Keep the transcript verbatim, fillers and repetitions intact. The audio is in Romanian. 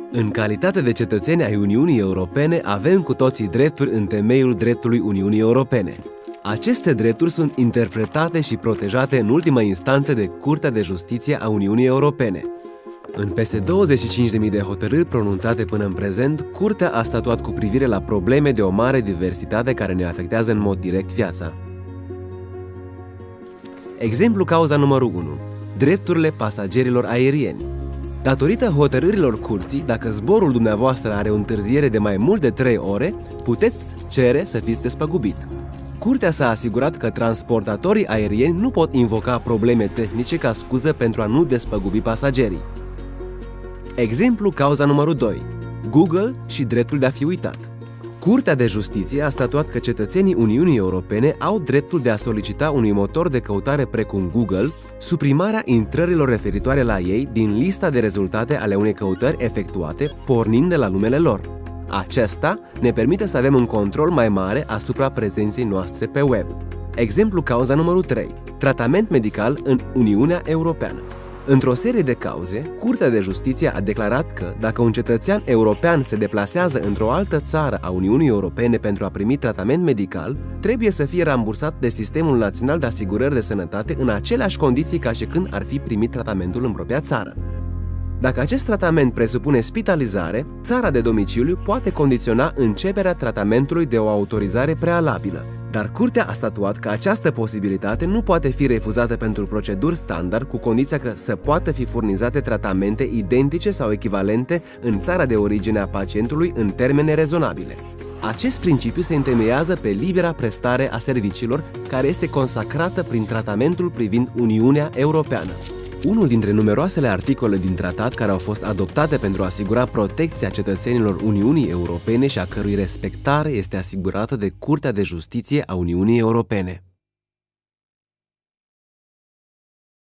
În calitate de cetățeni ai Uniunii Europene, avem cu toții drepturi în temeiul dreptului Uniunii Europene. Aceste drepturi sunt interpretate și protejate în ultima instanță de Curtea de Justiție a Uniunii Europene. În peste douăzeci și cinci de mii de hotărâri pronunțate până în prezent, Curtea a statuat cu privire la probleme de o mare diversitate care ne afectează în mod direct viața. Exemplu cauza numărul unu. Drepturile pasagerilor aerieni. Datorită hotărârilor curții, dacă zborul dumneavoastră are o întârziere de mai mult de trei ore, puteți cere să fiți despăgubit. Curtea s-a asigurat că transportatorii aerieni nu pot invoca probleme tehnice ca scuză pentru a nu despăgubi pasagerii. Exemplu cauza numărul doi. Google și dreptul de a fi uitat. Curtea de Justiție a statuat că cetățenii Uniunii Europene au dreptul de a solicita unui motor de căutare precum Google suprimarea intrărilor referitoare la ei din lista de rezultate ale unei căutări efectuate pornind de la numele lor. Acesta ne permite să avem un control mai mare asupra prezenței noastre pe web. Exemplu cauza numărul trei. Tratament medical în Uniunea Europeană. Într-o serie de cauze, Curtea de Justiție a declarat că, dacă un cetățean european se deplasează într-o altă țară a Uniunii Europene pentru a primi tratament medical, trebuie să fie rambursat de Sistemul Național de Asigurări de Sănătate în aceleași condiții ca și când ar fi primit tratamentul în propria țară. Dacă acest tratament presupune spitalizare, țara de domiciliu poate condiționa începerea tratamentului de o autorizare prealabilă. Dar Curtea a statuat că această posibilitate nu poate fi refuzată pentru proceduri standard, cu condiția că să poată fi furnizate tratamente identice sau echivalente în țara de origine a pacientului în termene rezonabile. Acest principiu se întemeiază pe libera prestare a serviciilor, care este consacrată prin tratamentul privind Uniunea Europeană. Unul dintre numeroasele articole din tratat care au fost adoptate pentru a asigura protecția cetățenilor Uniunii Europene și a cărui respectare este asigurată de Curtea de Justiție a Uniunii Europene.